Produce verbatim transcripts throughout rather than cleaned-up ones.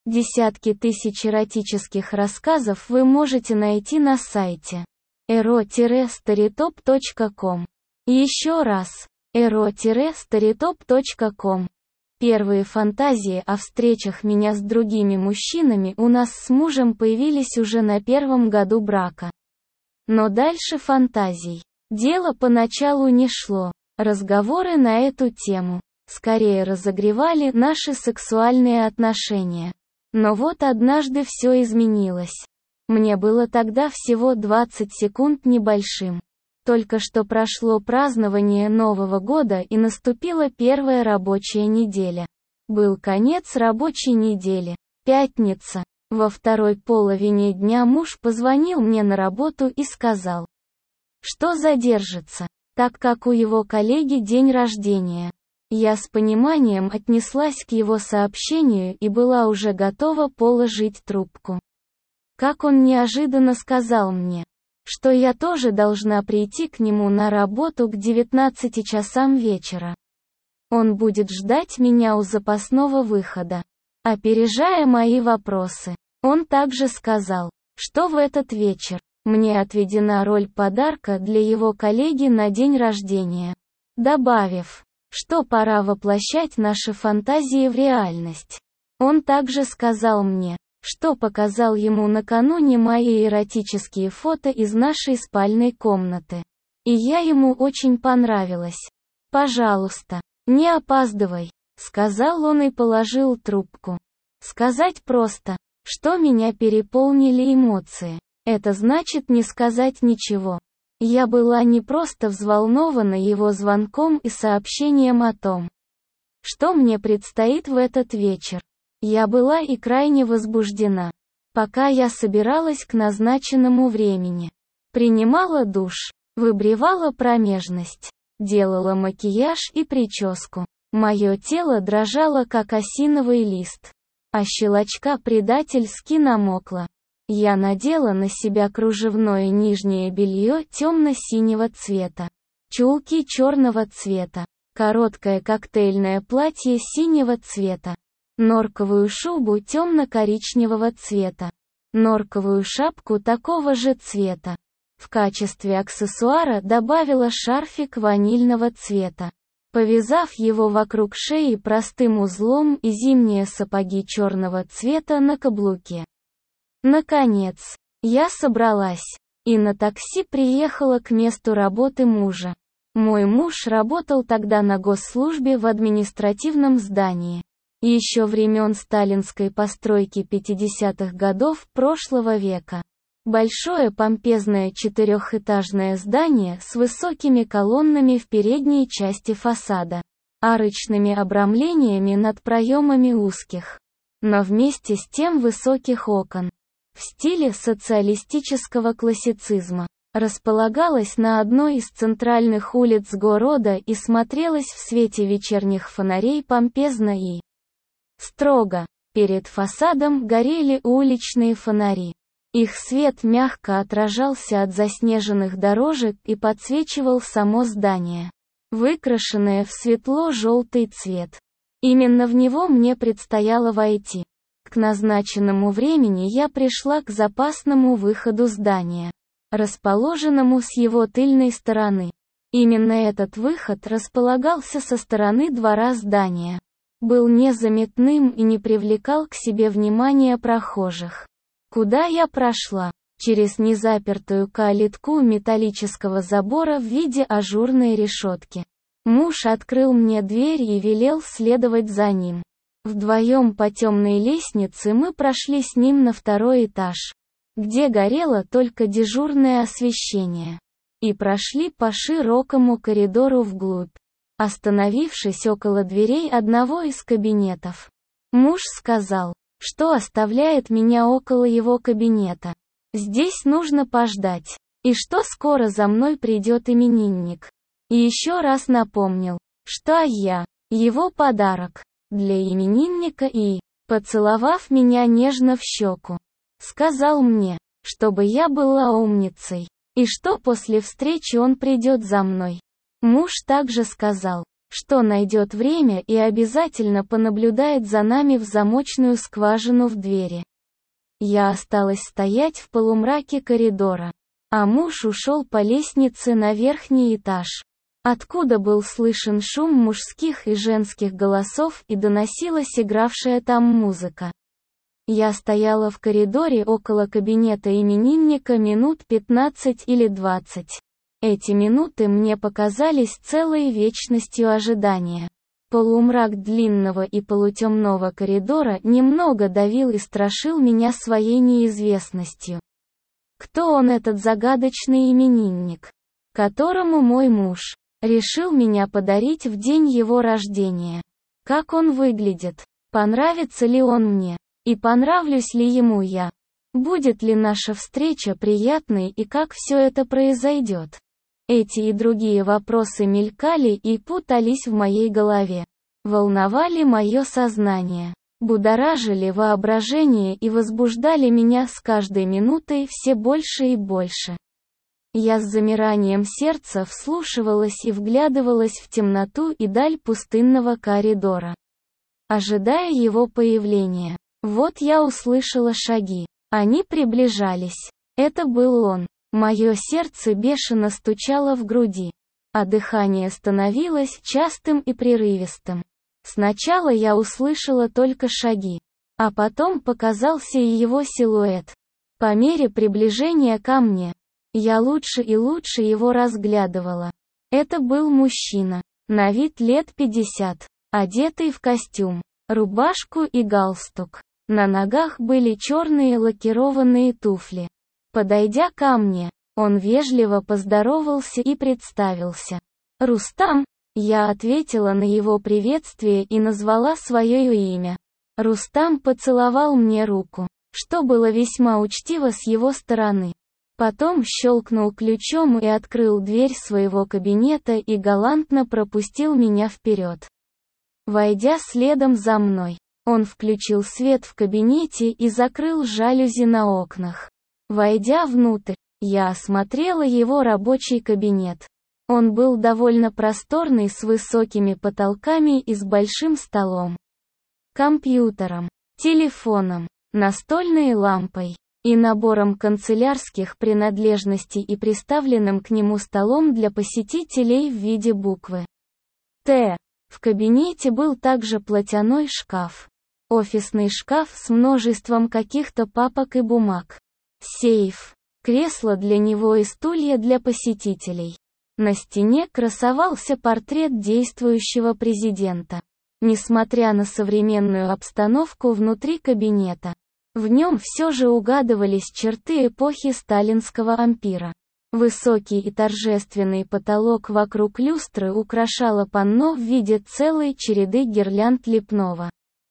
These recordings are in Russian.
Десятки тысяч эротических рассказов вы можете найти на сайте эро старитоп точка ком. Еще раз, эро старитоп точка ком. Первые фантазии о встречах меня с другими мужчинами у нас с мужем появились уже на первом году брака. Но дальше фантазий. Дело поначалу не шло. Разговоры на эту тему скорее разогревали наши сексуальные отношения. Но вот однажды все изменилось. Мне было тогда всего двадцать секунд небольшим. Только что прошло празднование Нового года и наступила первая рабочая неделя. Был конец рабочей недели. Пятница. Во второй половине дня муж позвонил мне на работу и сказал, что задержится, так как у его коллеги день рождения. Я с пониманием отнеслась к его сообщению и была уже готова положить трубку. Как он неожиданно сказал мне, что я тоже должна прийти к нему на работу к девятнадцати часам вечера. Он будет ждать меня у запасного выхода. Опережая мои вопросы, он также сказал, что в этот вечер мне отведена роль подарка для его коллеги на день рождения, добавив, что пора воплощать наши фантазии в реальность. Он также сказал мне, что показал ему накануне мои эротические фото из нашей спальной комнаты. И я ему очень понравилась. «Пожалуйста, не опаздывай», — сказал он и положил трубку. Сказать просто, что меня переполнили эмоции. Это значит не сказать ничего. Я была не просто взволнована его звонком и сообщением о том, что мне предстоит в этот вечер. Я была и крайне возбуждена. Пока я собиралась к назначенному времени, принимала душ, выбривала промежность, делала макияж и прическу. Мое тело дрожало, как осиновый лист, а щелочка предательски намокла. Я надела на себя кружевное нижнее белье темно-синего цвета, чулки черного цвета, короткое коктейльное платье синего цвета, норковую шубу темно-коричневого цвета, норковую шапку такого же цвета. В качестве аксессуара добавила шарфик ванильного цвета, повязав его вокруг шеи простым узлом, и зимние сапоги черного цвета на каблуке. Наконец, я собралась и на такси приехала к месту работы мужа. Мой муж работал тогда на госслужбе в административном здании. Еще времен сталинской постройки пятидесятых годов прошлого века. Большое помпезное четырехэтажное здание с высокими колоннами в передней части фасада, арочными обрамлениями над проемами узких, но вместе с тем высоких окон. В стиле социалистического классицизма, располагалась на одной из центральных улиц города и смотрелась в свете вечерних фонарей помпезно и строго. Перед фасадом горели уличные фонари. Их свет мягко отражался от заснеженных дорожек и подсвечивал само здание, выкрашенное в светло-желтый цвет. Именно в него мне предстояло войти. К назначенному времени я пришла к запасному выходу здания, расположенному с его тыльной стороны. Именно этот выход располагался со стороны двора здания. Был незаметным и не привлекал к себе внимания прохожих. Куда я прошла? Через незапертую калитку металлического забора в виде ажурной решетки. Муж открыл мне дверь и велел следовать за ним. Вдвоем по темной лестнице мы прошли с ним на второй этаж, где горело только дежурное освещение, и прошли по широкому коридору вглубь, остановившись около дверей одного из кабинетов. Муж сказал, что оставляет меня около его кабинета. Здесь нужно пождать, и что скоро за мной придет именинник. И еще раз напомнил, что я его подарок для именинника и, поцеловав меня нежно в щеку, сказал мне, чтобы я была умницей, и что после встречи он придет за мной. Муж также сказал, что найдет время и обязательно понаблюдает за нами в замочную скважину в двери. Я осталась стоять в полумраке коридора, а муж ушел по лестнице на верхний этаж, откуда был слышен шум мужских и женских голосов и доносилась игравшая там музыка. Я стояла в коридоре около кабинета именинника минут пятнадцать или двадцать. Эти минуты мне показались целой вечностью ожидания. Полумрак длинного и полутемного коридора немного давил и страшил меня своей неизвестностью. Кто он, этот загадочный именинник, которому мой муж решил меня подарить в день его рождения? Как он выглядит? Понравится ли он мне? И понравлюсь ли ему я? Будет ли наша встреча приятной и как все это произойдет? Эти и другие вопросы мелькали и путались в моей голове, волновали мое сознание, будоражили воображение и возбуждали меня с каждой минутой все больше и больше. Я с замиранием сердца вслушивалась и вглядывалась в темноту и даль пустынного коридора, ожидая его появления. Вот я услышала шаги. Они приближались. Это был он. Мое сердце бешено стучало в груди, а дыхание становилось частым и прерывистым. Сначала я услышала только шаги, а потом показался и его силуэт. По мере приближения ко мне, я лучше и лучше его разглядывала. Это был мужчина, на вид лет пятьдесят, одетый в костюм, рубашку и галстук. На ногах были черные лакированные туфли. Подойдя ко мне, он вежливо поздоровался и представился. «Рустам», я ответила на его приветствие и назвала свое имя. Рустам поцеловал мне руку, что было весьма учтиво с его стороны. Потом щелкнул ключом и открыл дверь своего кабинета и галантно пропустил меня вперед. Войдя следом за мной, он включил свет в кабинете и закрыл жалюзи на окнах. Войдя внутрь, я осмотрела его рабочий кабинет. Он был довольно просторный, с высокими потолками и с большим столом, компьютером, телефоном, настольной лампой и набором канцелярских принадлежностей и приставленным к нему столом для посетителей в виде буквы «Т». В кабинете был также платяной шкаф, офисный шкаф с множеством каких-то папок и бумаг, сейф, кресло для него и стулья для посетителей. На стене красовался портрет действующего президента. Несмотря на современную обстановку внутри кабинета, в нем все же угадывались черты эпохи сталинского ампира. Высокий и торжественный потолок вокруг люстры украшало панно в виде целой череды гирлянд лепного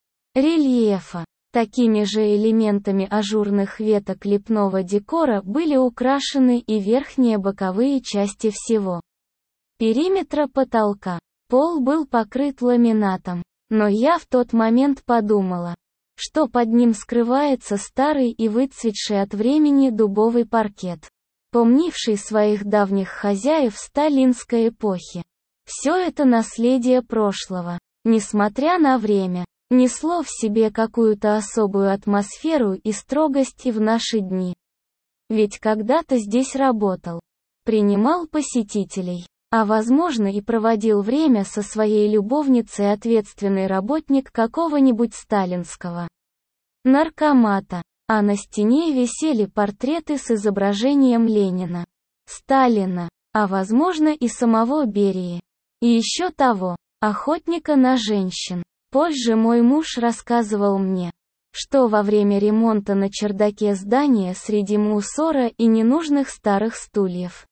рельефа. Такими же элементами ажурных веток лепного декора были украшены и верхние боковые части всего периметра потолка. Пол был покрыт ламинатом, но я в тот момент подумала, что под ним скрывается старый и выцветший от времени дубовый паркет, помнивший своих давних хозяев сталинской эпохи. Все это наследие прошлого, несмотря на время, несло в себе какую-то особую атмосферу и строгость и в наши дни. Ведь когда-то здесь работал, принимал посетителей, а возможно и проводил время со своей любовницей ответственный работник какого-нибудь сталинского наркомата, а на стене висели портреты с изображением Ленина, Сталина, а возможно и самого Берии, и еще того, охотника на женщин. Позже мой муж рассказывал мне, что во время ремонта на чердаке здания среди мусора и ненужных старых стульев,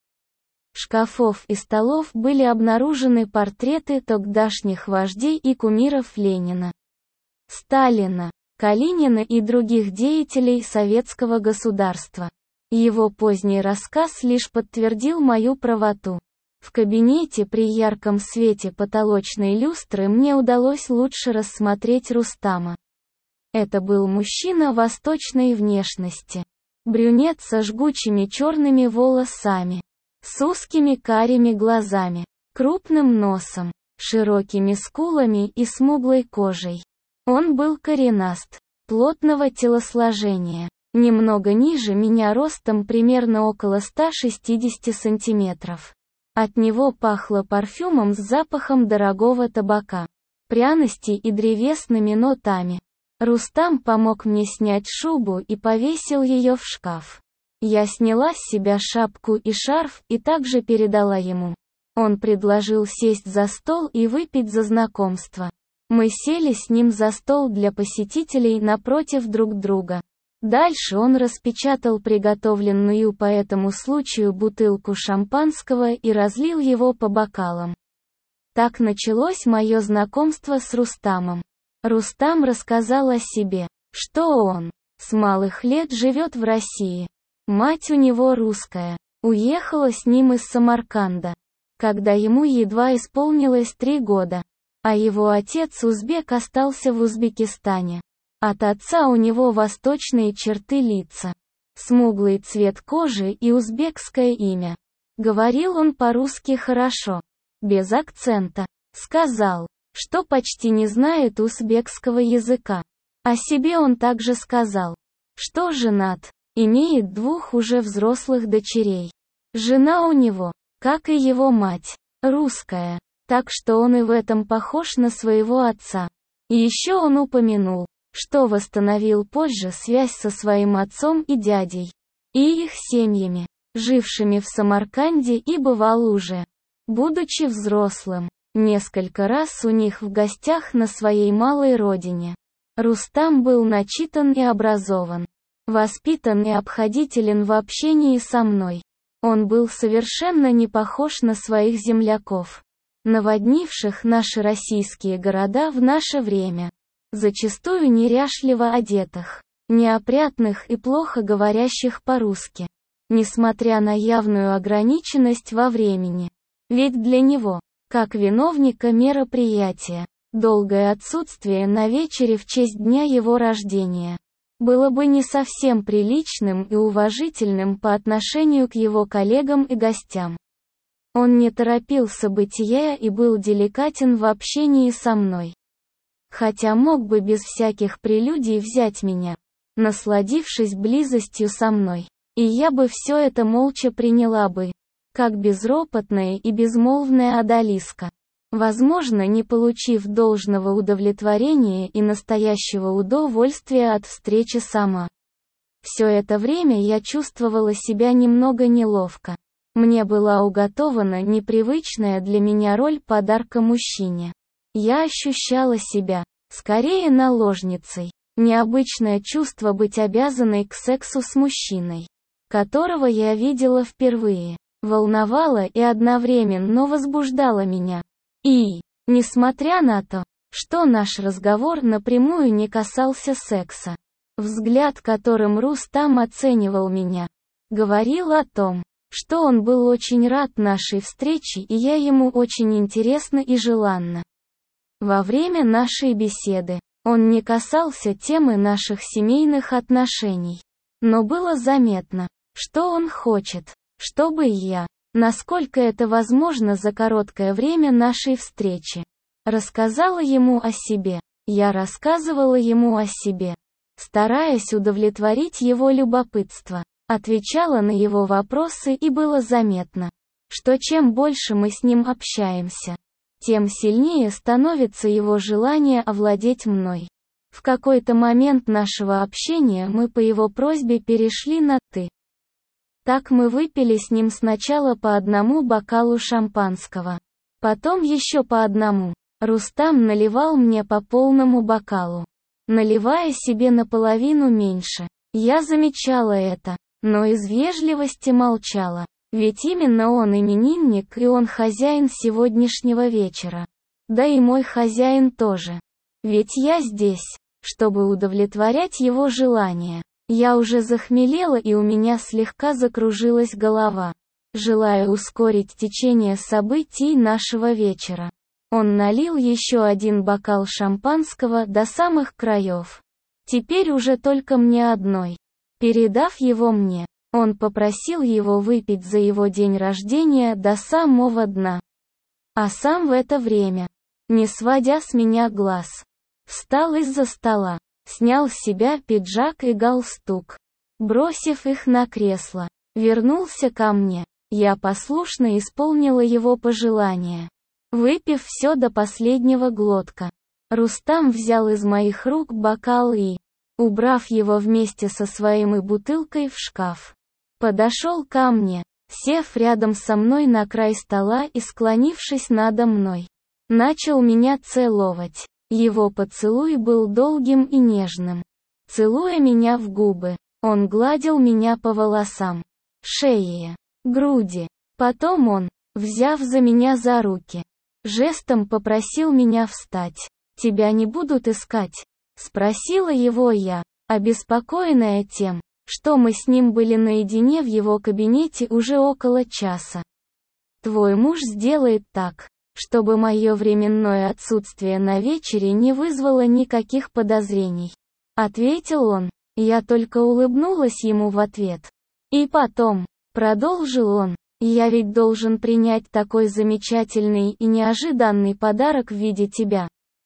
шкафов и столов были обнаружены портреты тогдашних вождей и кумиров Ленина, Сталина, Калинина и других деятелей советского государства. Его поздний рассказ лишь подтвердил мою правоту. В кабинете при ярком свете потолочной люстры мне удалось лучше рассмотреть Рустама. Это был мужчина восточной внешности. Брюнет со жгучими черными волосами, с узкими карими глазами, крупным носом, широкими скулами и смуглой кожей. Он был коренаст, плотного телосложения, немного ниже меня ростом примерно около ста шестидесяти сантиметров. От него пахло парфюмом с запахом дорогого табака, пряностей и древесными нотами. Рустам помог мне снять шубу и повесил ее в шкаф. Я сняла с себя шапку и шарф и также передала ему. Он предложил сесть за стол и выпить за знакомство. Мы сели с ним за стол для посетителей напротив друг друга. Дальше он распечатал приготовленную по этому случаю бутылку шампанского и разлил его по бокалам. Так началось мое знакомство с Рустамом. Рустам рассказал о себе, что он с малых лет живет в России. Мать у него русская, уехала с ним из Самарканда, когда ему едва исполнилось три года, а его отец узбек остался в Узбекистане. От отца у него восточные черты лица, смуглый цвет кожи и узбекское имя. Говорил он по-русски хорошо, без акцента. Сказал, что почти не знает узбекского языка. О себе он также сказал, что женат, имеет двух уже взрослых дочерей. Жена у него, как и его мать, русская, так что он и в этом похож на своего отца. И еще он упомянул, что восстановил позже связь со своим отцом и дядей, и их семьями, жившими в Самарканде, и бывал уже, будучи взрослым, несколько раз у них в гостях на своей малой родине. Рустам был начитан и образован, воспитан и обходителен в общении со мной. Он был совершенно не похож на своих земляков, наводнивших наши российские города в наше время. Зачастую неряшливо одетых, неопрятных и плохо говорящих по-русски. Несмотря на явную ограниченность во времени. Ведь для него, как виновника мероприятия, долгое отсутствие на вечере в честь дня его рождения было бы не совсем приличным и уважительным по отношению к его коллегам и гостям. Он не торопил события и был деликатен в общении со мной. Хотя мог бы без всяких прелюдий взять меня, насладившись близостью со мной, и я бы все это молча приняла бы, как безропотная и безмолвная одалиска, возможно, не получив должного удовлетворения и настоящего удовольствия от встречи сама. Все это время я чувствовала себя немного неловко. Мне была уготована непривычная для меня роль подарка мужчине. Я ощущала себя, скорее, наложницей. Необычное чувство быть обязанной к сексу с мужчиной, которого я видела впервые, волновало и одновременно возбуждало меня. И, несмотря на то, что наш разговор напрямую не касался секса, взгляд, которым Рустам оценивал меня, говорил о том, что он был очень рад нашей встрече и я ему очень интересна и желанна. Во время нашей беседы он не касался темы наших семейных отношений, но было заметно, что он хочет, чтобы я, насколько это возможно за короткое время нашей встречи, рассказала ему о себе. Я рассказывала ему о себе, стараясь удовлетворить его любопытство, отвечала на его вопросы, и было заметно, что чем больше мы с ним общаемся, тем сильнее становится его желание овладеть мной. В какой-то момент нашего общения мы по его просьбе перешли на «ты». Так мы выпили с ним сначала по одному бокалу шампанского, потом еще по одному. Рустам наливал мне по полному бокалу, наливая себе наполовину меньше. Я замечала это, но из вежливости молчала. Ведь именно он именинник и он хозяин сегодняшнего вечера. Да и мой хозяин тоже. Ведь я здесь, чтобы удовлетворять его желания. Я уже захмелела и у меня слегка закружилась голова, желая ускорить течение событий нашего вечера. Он налил еще один бокал шампанского до самых краев. Теперь уже только мне одной. Передав его мне, он попросил его выпить за его день рождения до самого дна. А сам в это время, не сводя с меня глаз, встал из-за стола, снял с себя пиджак и галстук, бросив их на кресло, вернулся ко мне. Я послушно исполнила его пожелание. Выпив все до последнего глотка, Рустам взял из моих рук бокал и, убрав его вместе со своим и бутылкой в шкаф, подошел ко мне, сев рядом со мной на край стола и склонившись надо мной, начал меня целовать. Его поцелуй был долгим и нежным. Целуя меня в губы, он гладил меня по волосам, шее, груди. Потом он, взяв за меня за руки, жестом попросил меня встать. «Тебя не будут искать?» — спросила его я, обеспокоенная тем, что мы с ним были наедине в его кабинете уже около часа. «Твой муж сделает так, чтобы мое временное отсутствие на вечере не вызвало никаких подозрений», — ответил он. Я только улыбнулась ему в ответ. «И потом», — продолжил он, — «я ведь должен принять такой замечательный и неожиданный подарок в виде тебя».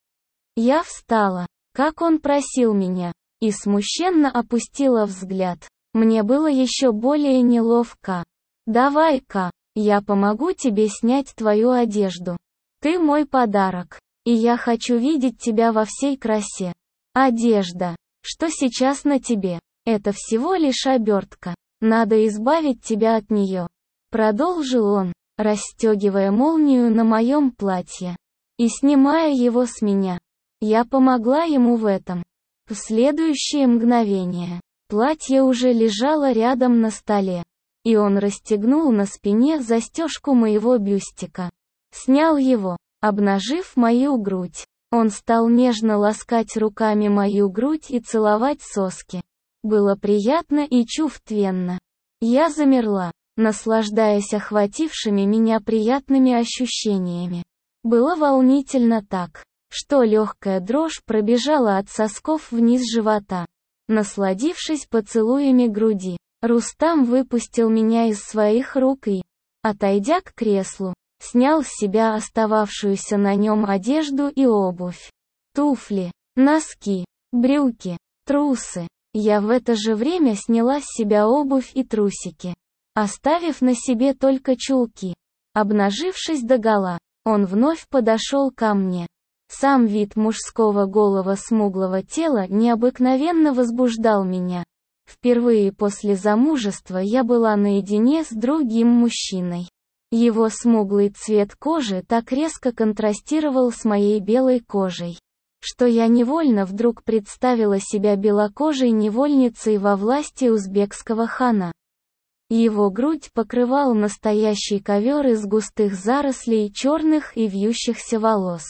Я встала, как он просил меня, и смущенно опустила взгляд. Мне было еще более неловко. «Давай-ка, я помогу тебе снять твою одежду. Ты мой подарок, и я хочу видеть тебя во всей красе. Одежда, что сейчас на тебе, это всего лишь обертка. Надо избавить тебя от нее», — продолжил он, расстегивая молнию на моем платье и снимая его с меня. Я помогла ему в этом. В следующее мгновение платье уже лежало рядом на столе, и он расстегнул на спине застежку моего бюстика. Снял его, обнажив мою грудь. Он стал нежно ласкать руками мою грудь и целовать соски. Было приятно и чувственно. Я замерла, наслаждаясь охватившими меня приятными ощущениями. Было волнительно так, что легкая дрожь пробежала от сосков вниз живота. Насладившись поцелуями груди, Рустам выпустил меня из своих рук и, отойдя к креслу, снял с себя остававшуюся на нем одежду и обувь. Туфли, носки, брюки, трусы. Я в это же время сняла с себя обувь и трусики, оставив на себе только чулки. Обнажившись догола, он вновь подошел ко мне. Сам вид мужского голого смуглого тела необыкновенно возбуждал меня. Впервые после замужества я была наедине с другим мужчиной. Его смуглый цвет кожи так резко контрастировал с моей белой кожей, что я невольно вдруг представила себя белокожей невольницей во власти узбекского хана. Его грудь покрывал настоящий ковер из густых зарослей черных и вьющихся волос,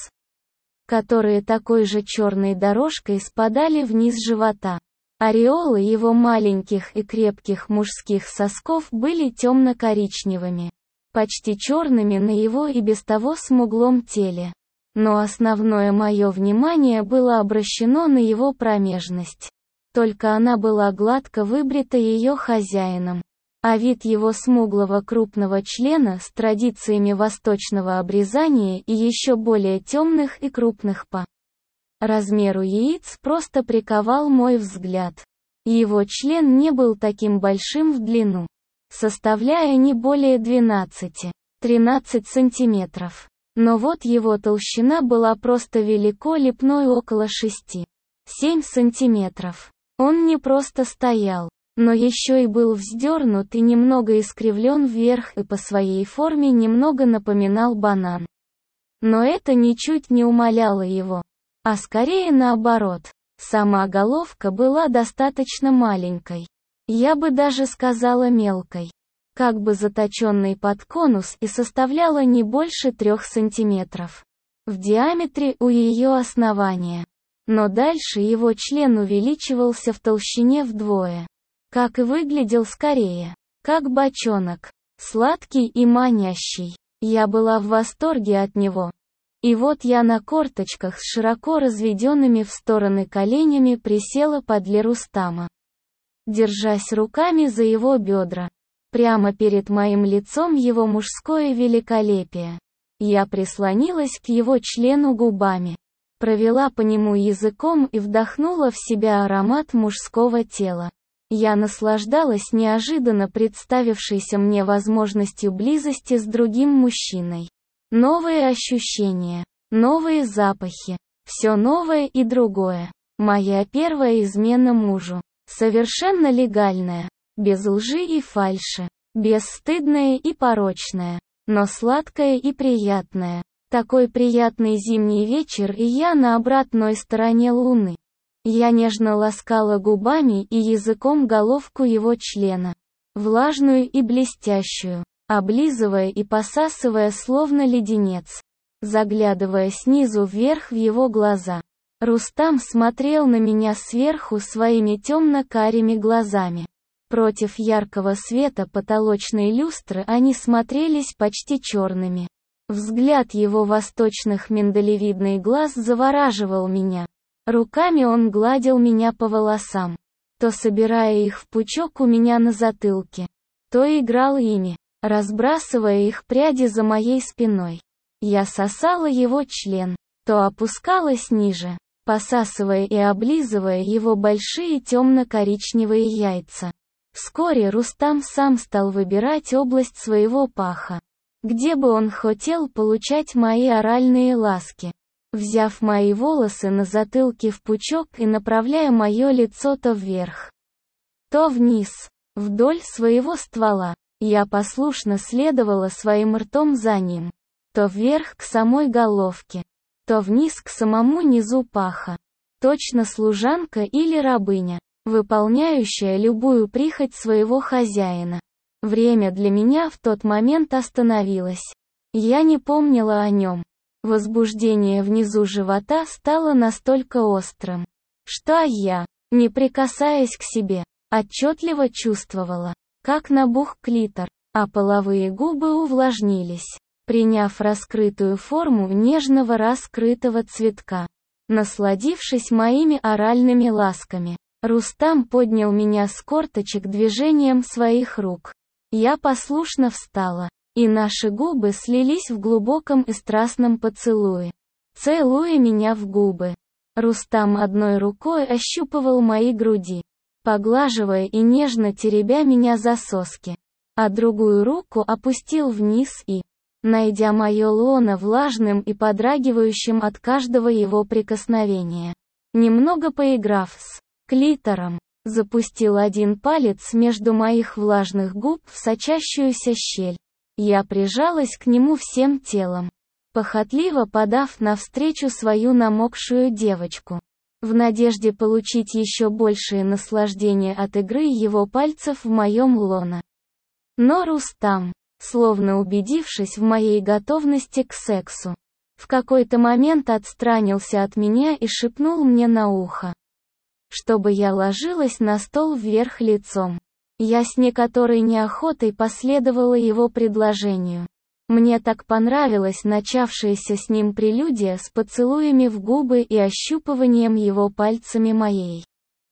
которые такой же черной дорожкой спадали вниз живота. Ореолы его маленьких и крепких мужских сосков были темно-коричневыми, почти черными на его и без того смуглом теле. Но основное мое внимание было обращено на его промежность. Только она была гладко выбрита ее хозяином, а вид его смуглого крупного члена с традициями восточного обрезания и еще более темных и крупных по размеру яиц просто приковал мой взгляд. Его член не был таким большим в длину, составляя не более двенадцати-тринадцати сантиметров. Но вот его толщина была просто велико лепной около шести-семи сантиметров. Он не просто стоял, но еще и был вздернут и немного искривлен вверх и по своей форме немного напоминал банан. Но это ничуть не умаляло его, а скорее наоборот. Сама головка была достаточно маленькой. Я бы даже сказала мелкой, как бы заточенной под конус, и составляла не больше трех сантиметров в диаметре у ее основания. Но дальше его член увеличивался в толщине вдвое. Как и выглядел скорее, как бочонок, сладкий и манящий. Я была в восторге от него. И вот я на корточках с широко разведенными в стороны коленями присела подле Рустама, держась руками за его бедра. Прямо перед моим лицом его мужское великолепие. Я прислонилась к его члену губами, провела по нему языком и вдохнула в себя аромат мужского тела. Я наслаждалась неожиданно представившейся мне возможностью близости с другим мужчиной. Новые ощущения, новые запахи, все новое и другое. Моя первая измена мужу. Совершенно легальная, без лжи и фальши, бесстыдная и порочная, но сладкая и приятная. Такой приятный зимний вечер, и я на обратной стороне луны. Я нежно ласкала губами и языком головку его члена, влажную и блестящую, облизывая и посасывая словно леденец, заглядывая снизу вверх в его глаза. Рустам смотрел на меня сверху своими темно-карими глазами. Против яркого света потолочной люстры они смотрелись почти черными. Взгляд его восточных миндалевидных глаз завораживал меня. Руками он гладил меня по волосам, то собирая их в пучок у меня на затылке, то играл ими, разбрасывая их пряди за моей спиной. Я сосала его член, то опускалась ниже, посасывая и облизывая его большие темно-коричневые яйца. Вскоре Рустам сам стал выбирать область своего паха, где бы он хотел получать мои оральные ласки. Взяв мои волосы на затылке в пучок и направляя мое лицо то вверх, то вниз, вдоль своего ствола, я послушно следовала своим ртом за ним, то вверх к самой головке, то вниз к самому низу паха. Точно служанка или рабыня, выполняющая любую прихоть своего хозяина. Время для меня в тот момент остановилось. Я не помнила о нем. Возбуждение внизу живота стало настолько острым, что я, не прикасаясь к себе, отчетливо чувствовала, как набух клитор, а половые губы увлажнились, приняв раскрытую форму нежного раскрытого цветка. Насладившись моими оральными ласками, Рустам поднял меня с корточек движением своих рук. Я послушно встала, и наши губы слились в глубоком и страстном поцелуе. Целуя меня в губы, Рустам одной рукой ощупывал мои груди, поглаживая и нежно теребя меня за соски, а другую руку опустил вниз и, найдя мое лоно влажным и подрагивающим от каждого его прикосновения, немного поиграв с клитором, запустил один палец между моих влажных губ в сочащуюся щель. Я прижалась к нему всем телом, похотливо подав навстречу свою намокшую девочку, в надежде получить еще большее наслаждение от игры его пальцев в моем лоно. Но Рустам, словно убедившись в моей готовности к сексу, в какой-то момент отстранился от меня и шепнул мне на ухо, чтобы я ложилась на стол вверх лицом. Я с некоторой неохотой последовала его предложению. Мне так понравилась начавшаяся с ним прелюдия с поцелуями в губы и ощупыванием его пальцами моей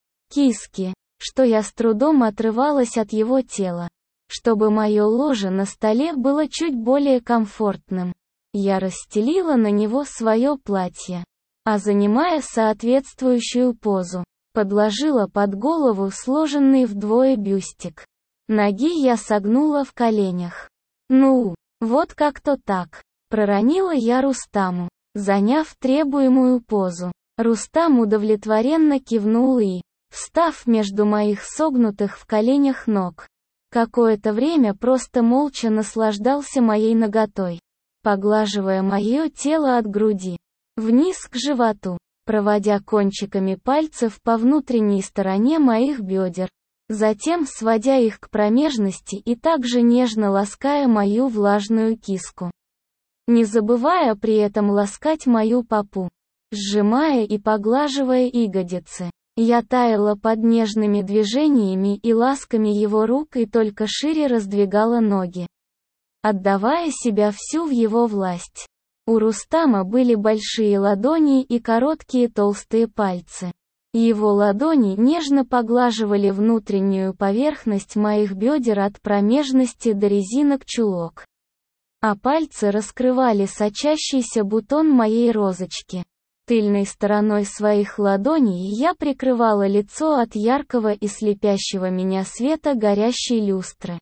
киски, что я с трудом отрывалась от его тела. Чтобы мое ложе на столе было чуть более комфортным, я расстелила на него свое платье, а занимая соответствующую позу, подложила под голову сложенный вдвое бюстик. Ноги я согнула в коленях. «Ну, вот как-то так», — проронила я Рустаму, заняв требуемую позу. Рустам удовлетворенно кивнул и, встав между моих согнутых в коленях ног, какое-то время просто молча наслаждался моей наготой, поглаживая мое тело от груди вниз к животу, проводя кончиками пальцев по внутренней стороне моих бедер, затем сводя их к промежности и также нежно лаская мою влажную киску, не забывая при этом ласкать мою попу, сжимая и поглаживая ягодицы. Я таяла под нежными движениями и ласками его рук и только шире раздвигала ноги, отдавая себя всю в его власть. У Рустама были большие ладони и короткие толстые пальцы. Его ладони нежно поглаживали внутреннюю поверхность моих бедер от промежности до резинок чулок. а пальцы раскрывали сочащийся бутон моей розочки. Тыльной стороной своих ладоней я прикрывала лицо от яркого и слепящего меня света горящей люстры,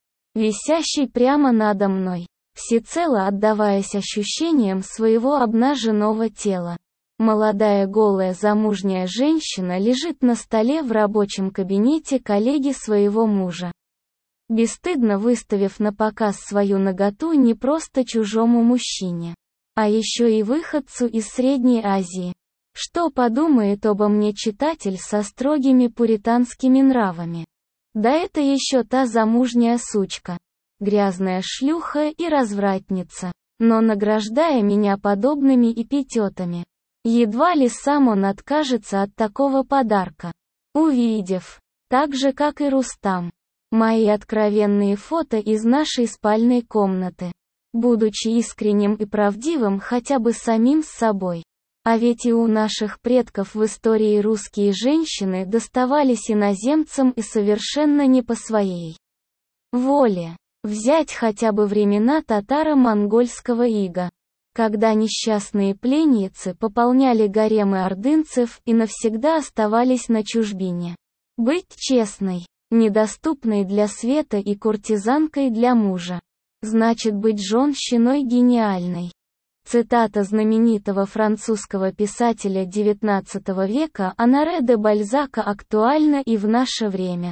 висящей прямо надо мной, всецело отдаваясь ощущениям своего обнаженного тела. Молодая голая замужняя женщина лежит на столе в рабочем кабинете коллеги своего мужа, бесстыдно выставив на показ свою наготу не просто чужому мужчине, а еще и выходцу из Средней Азии. Что подумает обо мне читатель со строгими пуританскими нравами? Да это еще та замужняя сучка, грязная шлюха и развратница, но награждая меня подобными эпитетами, едва ли сам он откажется от такого подарка. Увидев, так же как и Рустам, мои откровенные фото из нашей спальной комнаты, будучи искренним и правдивым хотя бы самим с собой. А ведь и у наших предков в истории русские женщины доставались иноземцам и совершенно не по своей воле. Взять хотя бы времена татаро-монгольского ига, когда несчастные пленницы пополняли гаремы ордынцев и навсегда оставались на чужбине. Быть честной, недоступной для света и куртизанкой для мужа, значит быть женщиной гениальной. Цитата знаменитого французского писателя девятнадцатого века Оноре де Бальзака актуальна и в наше время.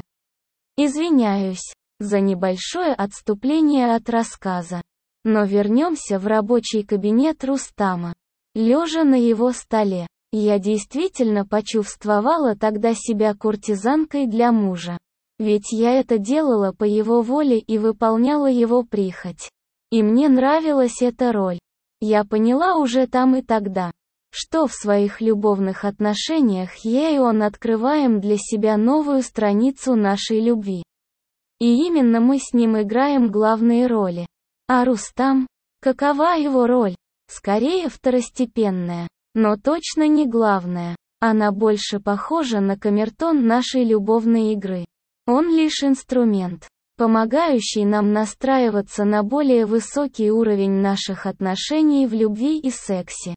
Извиняюсь за небольшое отступление от рассказа, но вернемся в рабочий кабинет Рустама. Лежа на его столе, я действительно почувствовала тогда себя куртизанкой для мужа. Ведь я это делала по его воле и выполняла его прихоть. И мне нравилась эта роль. Я поняла уже там и тогда, что в своих любовных отношениях я и он открываем для себя новую страницу нашей любви. И именно мы с ним играем главные роли. А Рустам? Какова его роль? Скорее второстепенная, но точно не главная. Она больше похожа на камертон нашей любовной игры. Он лишь инструмент, помогающий нам настраиваться на более высокий уровень наших отношений в любви и сексе.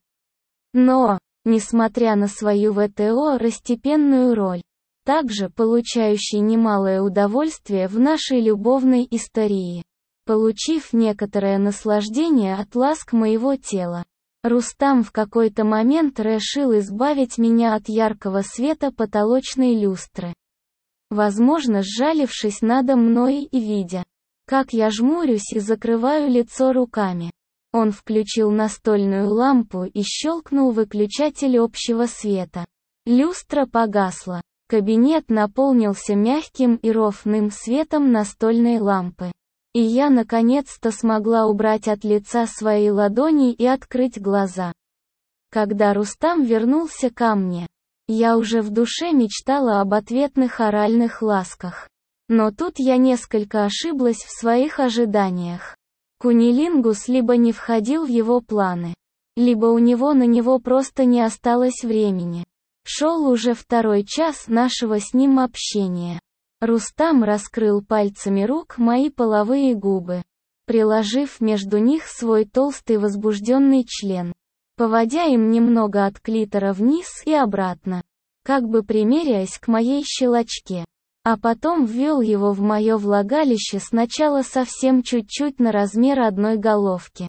Но, несмотря на свою второстепенную роль, также получающий немалое удовольствие в нашей любовной истории, получив некоторое наслаждение от ласк моего тела, Рустам в какой-то момент решил избавить меня от яркого света потолочной люстры. Возможно, сжалившись надо мной и видя, как я жмурюсь и закрываю лицо руками, он включил настольную лампу и щелкнул выключатель общего света. Люстра погасла. Кабинет наполнился мягким и ровным светом настольной лампы. И я наконец-то смогла убрать от лица свои ладони и открыть глаза. Когда Рустам вернулся ко мне, я уже в душе мечтала об ответных оральных ласках. Но тут я несколько ошиблась в своих ожиданиях. Кунилингус либо не входил в его планы, либо у него на него просто не осталось времени. Шел уже второй час нашего с ним общения. Рустам раскрыл пальцами рук мои половые губы, приложив между них свой толстый возбужденный член, поводя им немного от клитора вниз и обратно, как бы примеряясь к моей щелочке, а потом ввел его в мое влагалище сначала совсем чуть-чуть на размер одной головки.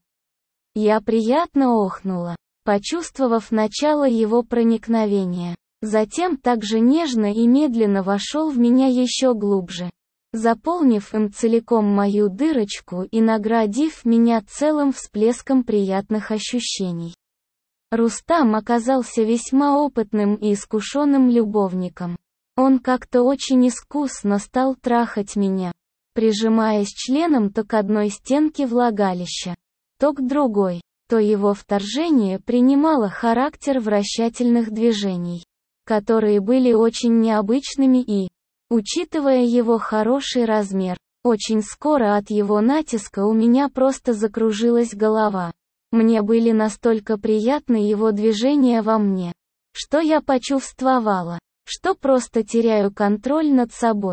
Я приятно охнула, почувствовав начало его проникновения. Затем также нежно и медленно вошел в меня еще глубже, заполнив им целиком мою дырочку и наградив меня целым всплеском приятных ощущений. Рустам оказался весьма опытным и искушенным любовником. Он как-то очень искусно стал трахать меня, прижимаясь членом то к одной стенке влагалища, то к другой, то его вторжение принимало характер вращательных движений, которые были очень необычными и, учитывая его хороший размер, очень скоро от его натиска у меня просто закружилась голова. Мне были настолько приятны его движения во мне, что я почувствовала, что просто теряю контроль над собой.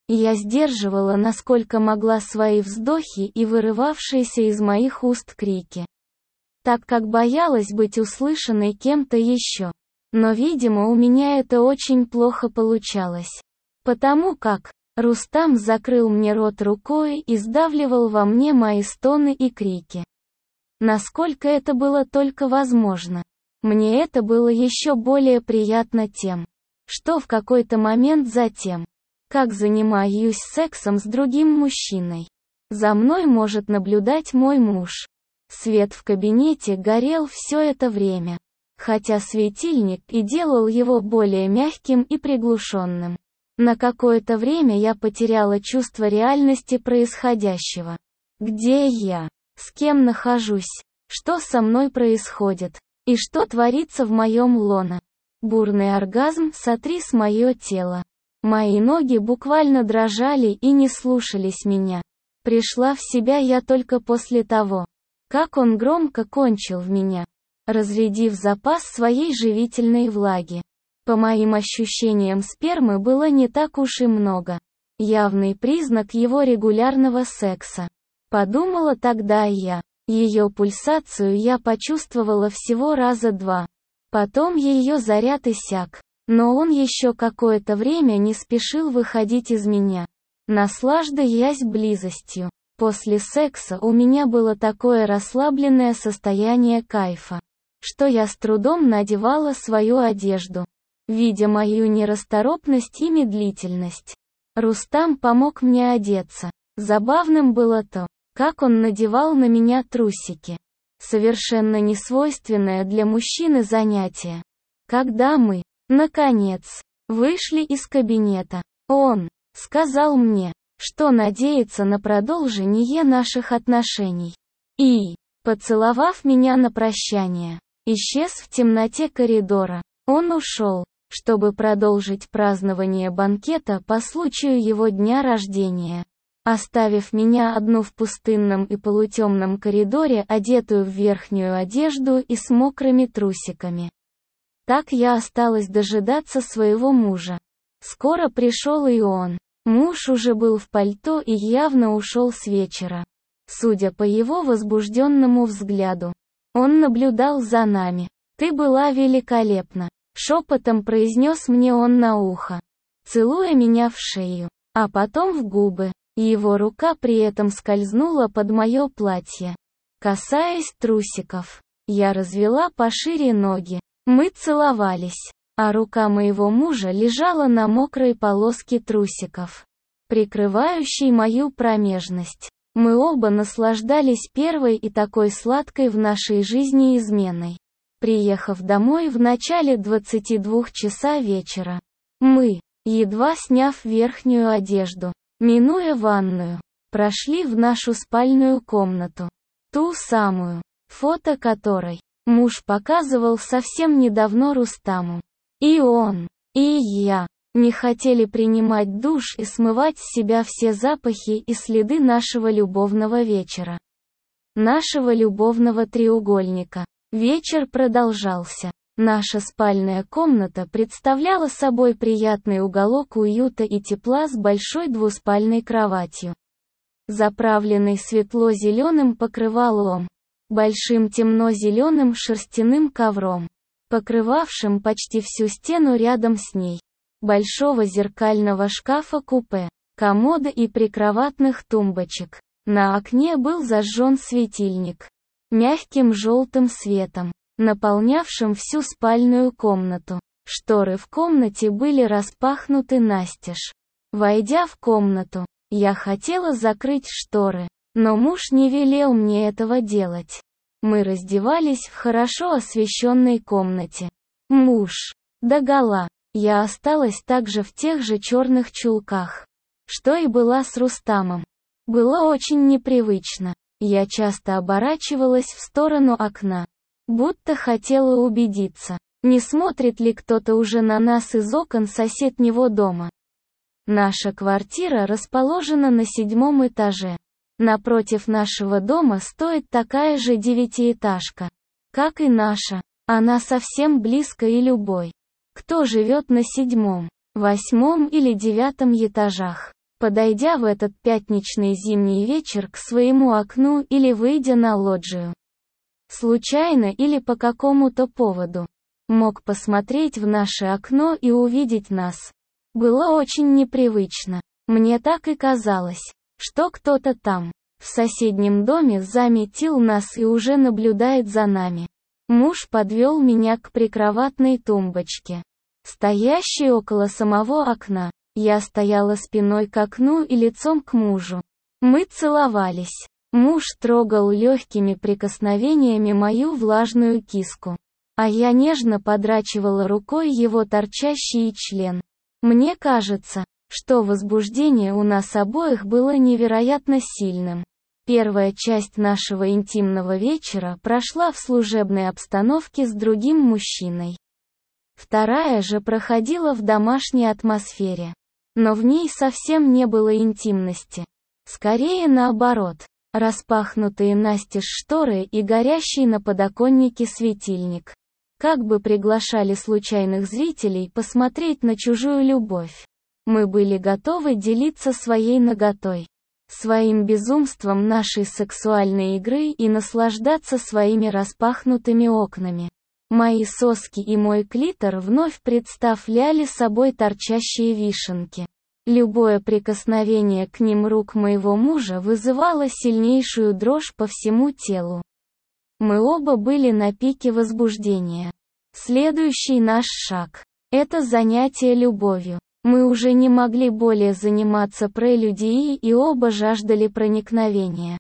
Я сдерживала насколько могла свои вздохи и вырывавшиеся из моих уст крики, так как боялась быть услышанной кем-то еще. Но, видимо, у меня это очень плохо получалось. Потому как Рустам закрыл мне рот рукой и сдавливал во мне мои стоны и крики. Насколько это было только возможно. Мне это было еще более приятно тем, что в какой-то момент затем, как занимаюсь сексом с другим мужчиной, за мной может наблюдать мой муж. Свет в кабинете горел все это время, хотя светильник и делал его более мягким и приглушенным. На какое-то время я потеряла чувство реальности происходящего. Где я? С кем нахожусь? Что со мной происходит? И что творится в моем лоно? Бурный оргазм сотряс мое тело. Мои ноги буквально дрожали и не слушались меня. Пришла в себя я только после того, как он громко кончил в меня, разрядив запас своей живительной влаги. По моим ощущениям, спермы было не так уж и много. Явный признак его регулярного секса. Подумала тогда я. Ее пульсацию я почувствовала всего раза два. Потом ее заряд иссяк. Но он еще какое-то время не спешил выходить из меня, наслаждаясь близостью. После секса у меня было такое расслабленное состояние кайфа, что я с трудом надевала свою одежду. Видя мою нерасторопность и медлительность, Рустам помог мне одеться. Забавным было то, как он надевал на меня трусики. Совершенно несвойственное для мужчины занятие. Когда мы, наконец, вышли из кабинета, он сказал мне, что надеется на продолжение наших отношений. И, поцеловав меня на прощание, исчез в темноте коридора. Он ушел, чтобы продолжить празднование банкета по случаю его дня рождения, оставив меня одну в пустынном и полутемном коридоре, одетую в верхнюю одежду и с мокрыми трусиками. Так я осталась дожидаться своего мужа. Скоро пришел и он. Муж уже был в пальто и явно ушел с вечера. Судя по его возбужденному взгляду, он наблюдал за нами. «Ты была великолепна», — шепотом произнес мне он на ухо, целуя меня в шею, а потом в губы. Его рука при этом скользнула под мое платье, касаясь трусиков. Я развела пошире ноги. Мы целовались, а рука моего мужа лежала на мокрой полоске трусиков, прикрывающей мою промежность. Мы оба наслаждались первой и такой сладкой в нашей жизни изменой. Приехав домой в начале двадцати двух часа вечера, мы, едва сняв верхнюю одежду, минуя ванную, прошли в нашу спальную комнату. Ту самую, фото которой муж показывал совсем недавно Рустаму. И он, и я не хотели принимать душ и смывать с себя все запахи и следы нашего любовного вечера. Нашего любовного треугольника. Вечер продолжался. Наша спальная комната представляла собой приятный уголок уюта и тепла с большой двуспальной кроватью, заправленной светло-зеленым покрывалом, большим темно-зеленым шерстяным ковром, покрывавшим почти всю стену рядом с ней, большого зеркального шкафа-купе, комода и прикроватных тумбочек. На окне был зажжен светильник, мягким желтым светом, наполнявшим всю спальную комнату. Шторы в комнате были распахнуты настежь. Войдя в комнату, я хотела закрыть шторы, но муж не велел мне этого делать. Мы раздевались в хорошо освещенной комнате. Муж догола. Я осталась также в тех же черных чулках, что и была с Рустамом. Было очень непривычно. Я часто оборачивалась в сторону окна, будто хотела убедиться, не смотрит ли кто-то уже на нас из окон соседнего дома. Наша квартира расположена на седьмом этаже. Напротив нашего дома стоит такая же девятиэтажка, как и наша. Она совсем близко, и любой, кто живет на седьмом, восьмом или девятом этажах, подойдя в этот пятничный зимний вечер к своему окну или выйдя на лоджию. Случайно или по какому-то поводу. Мог посмотреть в наше окно и увидеть нас. Было очень непривычно. Мне так и казалось, что кто-то там, в соседнем доме, заметил нас и уже наблюдает за нами. Муж подвел меня к прикроватной тумбочке, стоящей около самого окна. Я стояла спиной к окну и лицом к мужу. Мы целовались. Муж трогал легкими прикосновениями мою влажную киску, а я нежно подрачивала рукой его торчащий член. Мне кажется, что возбуждение у нас обоих было невероятно сильным. Первая часть нашего интимного вечера прошла в служебной обстановке с другим мужчиной. Вторая же проходила в домашней атмосфере. Но в ней совсем не было интимности. Скорее наоборот. Распахнутые настежь шторы и горящий на подоконнике светильник как бы приглашали случайных зрителей посмотреть на чужую любовь. Мы были готовы делиться своей наготой, своим безумством нашей сексуальной игры и наслаждаться своими распахнутыми окнами. Мои соски и мой клитор вновь представляли собой торчащие вишенки. Любое прикосновение к ним рук моего мужа вызывало сильнейшую дрожь по всему телу. Мы оба были на пике возбуждения. Следующий наш шаг – это занятие любовью. Мы уже не могли более заниматься прелюдией и оба жаждали проникновения.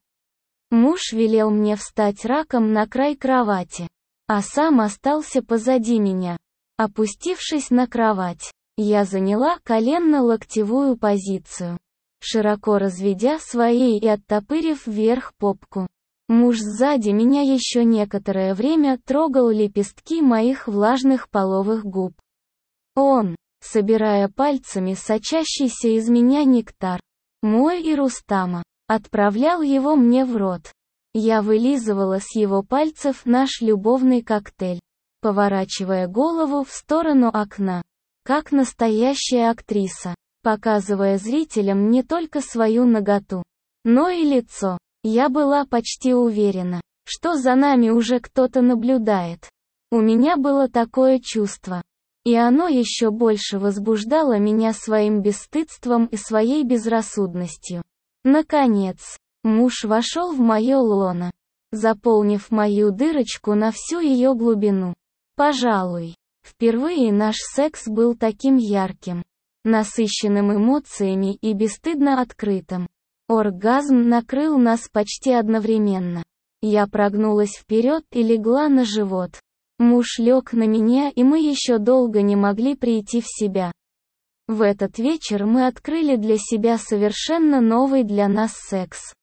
Муж велел мне встать раком на край кровати, а сам остался позади меня. Опустившись на кровать, я заняла коленно-локтевую позицию, широко разведя свои и оттопырив вверх попку. Муж сзади меня еще некоторое время трогал лепестки моих влажных половых губ. Он, собирая пальцами сочащийся из меня нектар, мой и Рустама, отправлял его мне в рот. Я вылизывала с его пальцев наш любовный коктейль, поворачивая голову в сторону окна, как настоящая актриса, показывая зрителям не только свою наготу, но и лицо. Я была почти уверена, что за нами уже кто-то наблюдает. У меня было такое чувство. И оно еще больше возбуждало меня своим бесстыдством и своей безрассудностью. Наконец, муж вошел в мое лоно, заполнив мою дырочку на всю ее глубину. Пожалуй, впервые наш секс был таким ярким, насыщенным эмоциями и бесстыдно открытым. Оргазм накрыл нас почти одновременно. Я прогнулась вперед и легла на живот. Муж лег на меня, и мы еще долго не могли прийти в себя. В этот вечер мы открыли для себя совершенно новый для нас секс.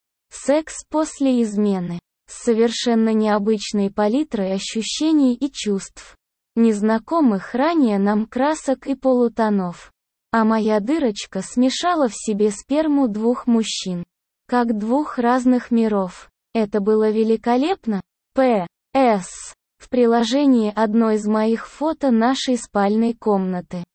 Секс после измены, с совершенно необычной палитрой ощущений и чувств, незнакомых ранее нам красок и полутонов. А моя дырочка смешала в себе сперму двух мужчин, как двух разных миров. Это было великолепно. П С В приложении одно из моих фото нашей спальной комнаты.